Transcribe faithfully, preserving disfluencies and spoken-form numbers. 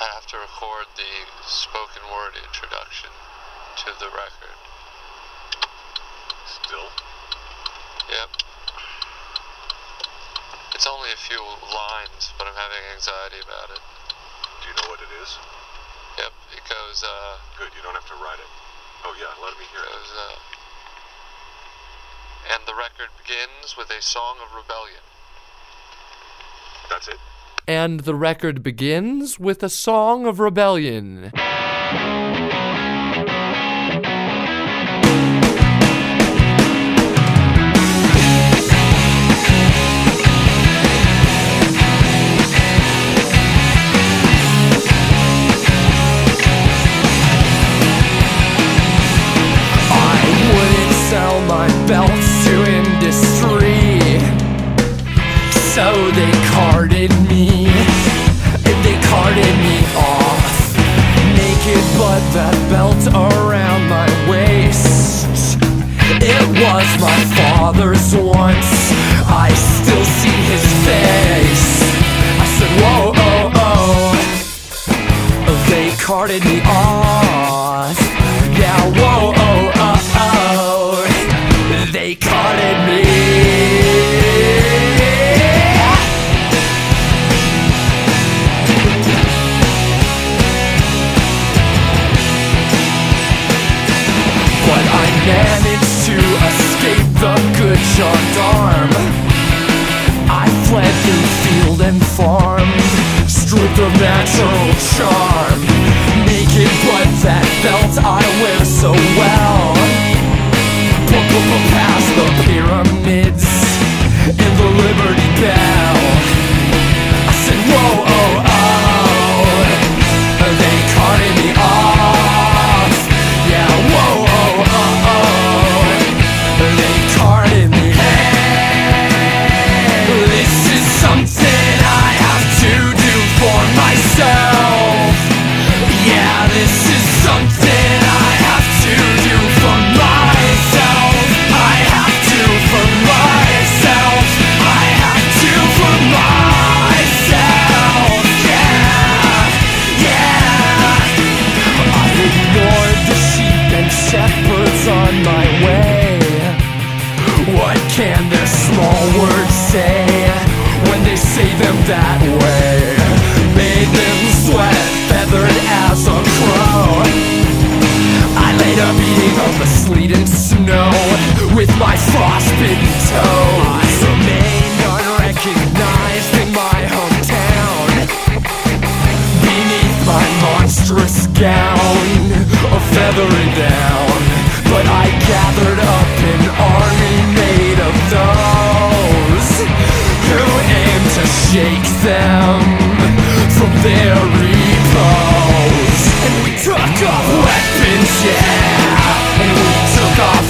I have to record the spoken word introduction to the record. Still? Yep. It's only a few lines, but I'm having anxiety about it. Do you know what it is? Yep, it goes, uh... Good, you don't have to write it. Oh yeah, let me hear it. goes, uh... And the record begins with a song of rebellion. That's it? And the record begins with a song of rebellion. Sell my belts to industry, so they carted me, they carted me off, naked but that belt around my waist, it was my father's once, I still see his face, I said whoa, oh, oh, they carted me off, yeah, whoa, oh, oh, oh. They carted me. But I managed to escape the good gendarme. I fled through field and farm, stripped of natural charm. Naked, but that belt I wear so well. Past the pyramids and the Liberty Bell, I said whoa, oh, oh, they carted me off, yeah, whoa, oh, oh, oh, they carted me. Hey, this is something I have to do for myself, yeah, this is something I have to do for myself. For myself, I have to for myself, yeah, yeah. I ignored the sheep and shepherds on my way. What can their small words say when they say them that way? Made them sweat, feathered as a crow. I laid up eating of the sleet and snow with my frostbitten toes. Remained unrecognized in my hometown, beneath my monstrous gown of feathery down. But I gathered up an army made of those who aim to shake them from their repose. And we took off weapons, yeah, and we took off